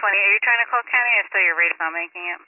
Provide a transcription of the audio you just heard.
Are you trying to call County or still your rate's not making it?